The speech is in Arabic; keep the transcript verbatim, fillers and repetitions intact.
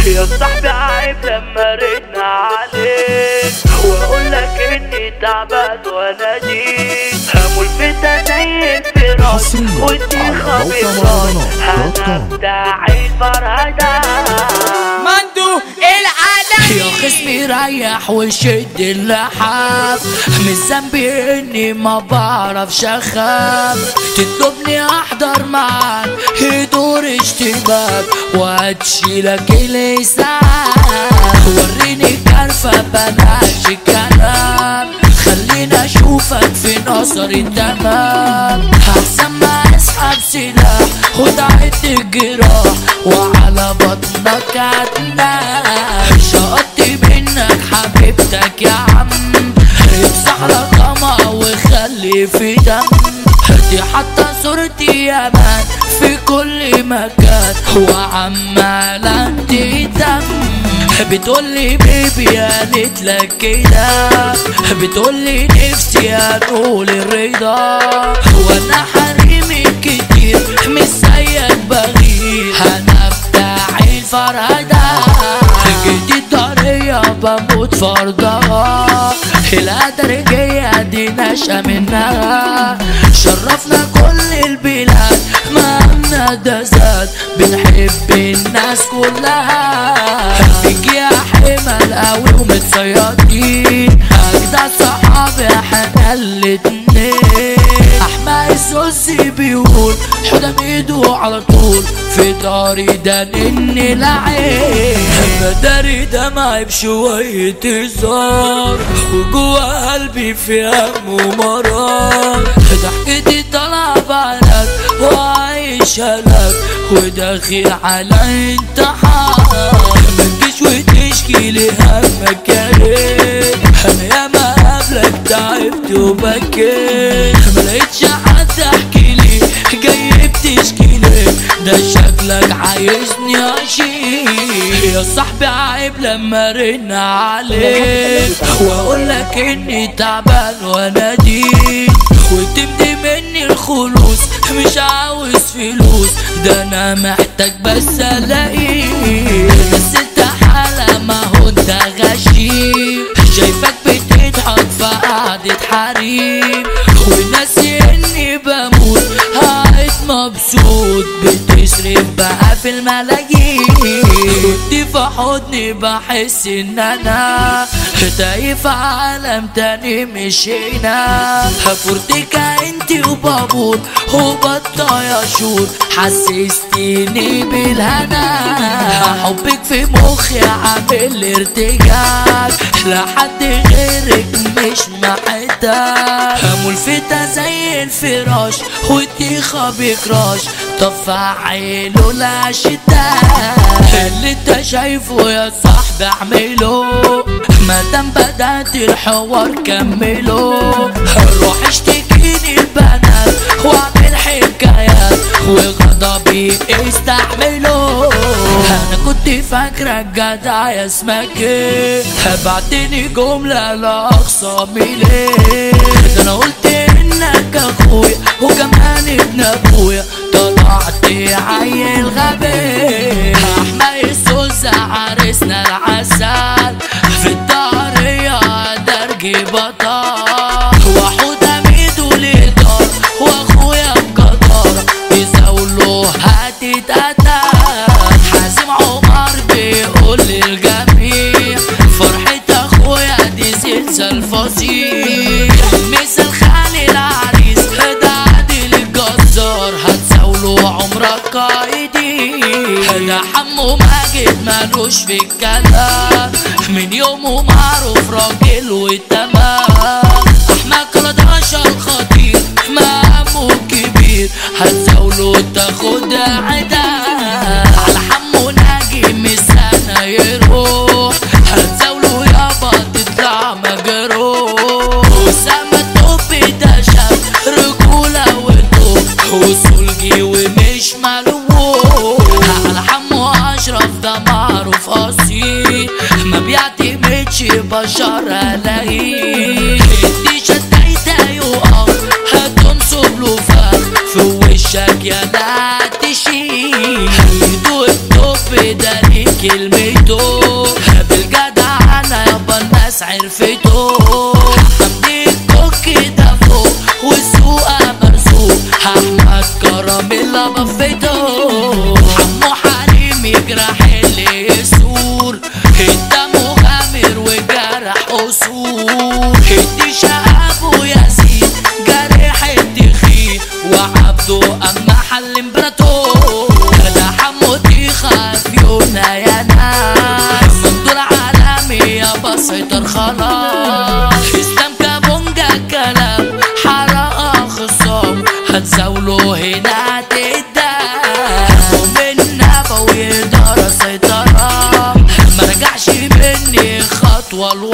يا صاحبي عيب لما رن عليك واقول لك اني تعبان وانا جيت همول فتا زي الفراش ودي خبيرات انا بتاع الفرهدة مندو العالمي. يا خصمي ريح وشد اللحاف مش ذنبي اني ما بعرفش اخاف تطلبني احضر معاك يدور اشتباك وهتشيلك الاسعاف وريني كرفة بلاش كلام خلينا اشوفك في نظري تمام احسن ما اسحب سلاح وتعد الجراح وعلى بطنك هتنام شقطت منك حبيبتك يا عم امسح رقمها وخلي في دم دي حتى صورتي يا مان في كل مكان وعمالة تهتم بتقولي بيبي قالت لك كده بتقولي نفسي اقول الرضا وانا حريمي كتير مش زيك بغير انا بتاع الفرهدة جديد طرية بموت فرضها القدرجية دي نشأة منها شرفنا كل البلاد مهمنا ده زاد بنحب الناس كلها فيك يا حمل قوي ومتصيادين اجدع صحابي احنا الاتنين احمد السوسي بيقول حدا ايده على طول في داري ده نني لعين مداري دمعي بشوية هزار وجوا قلبي في هم ومرار ضحكتي طالعة بعدك وعايشة لك وداخل على انتحار متجيش وتشكي لي همك يا ريت انا ياما قبلك تعبت وبكيت ملقتش حد احكي لي جاي بتشكي لي ده شكلك عايزني اشيل يا صاحبي عيب لما رن عليك واقول لك اني تعبان وانا دين وتمضي مني الخلوص مش عاوز فلوس ده انا محتاج بس الاقيك بس انت حالة ما هو انت غشيم شايفك بتضحك في قعدة حريم وناسي اني بموت قاعد مبسوط بتصرف بقى في الملايين كنت في حضني بحس ان انا تايه في عالم تاني مش هنا فورتك انتي وبابور وبطايا شور حسستيني بالهنا حبك في مخي عامل ارتجاج لحد غيرك مش محتاج ملفتة زي الفراش والتيخة بكراش طب فعله لا شتاء اللي انت شايفه يا صاحبي اعمله مادام بدأت الحوار كمله روح اشتكيني البنات واعمل حكايات وغضبي استحمله انا كنت فاكرك جدع يا اسمك ايه بعتني جملة لا اخصامي ليه ده انا قلت انك اخويا وكمان ابن ابويا طلعت عيل غبي احمد السوسة عرسنا العسل في الدارية درجي بطال وحودة ميدو لدار واخويا بقطار يزاولوا هتتقتل حازم عمر بيقول للجميع فرحة اخويا دي زلزال فظيع مثل خالي العريس ده عادل الجزار هتزاولوا عمرك قايدي ده حمو ماجد مالوش في الكلام من يومه معروف راجل وتمام احمد كرداشة الخطير مقامه كبير هتزاوله تاخد عدا على حمو ناجي مسانا يروح هتزاوله يابا تطلع مجروح وسام الطوب ده شاب رجولة وطوب وسلجي ومش ملوح على حمو اشرف ده معروف اصيل ما بيعتمدش بشر الاقيه دي شدايته يقف هتنصب له فخ في وشك يا لا تشيل يدوق الطب ده ليه كلمة ناس عرفته. حمدي الكوكي ده فوق والسوقة مرسوق، احمد كراميلا بفته. حمو حريم يجرح اللي يسور، انت مغامر وجرح قصور. ادي شقاب وياسين جرح التخين، وعبده اما حل امبراطور. ده حمو تيخا فيونا يا ناس، مندور عالمي يا بسيطر خلاص. اسلام كابونجا كلام حرقة خصام، هتزاوله هنا تدام. ومن نبوي دار سيطرة، مرجعش مني خطوة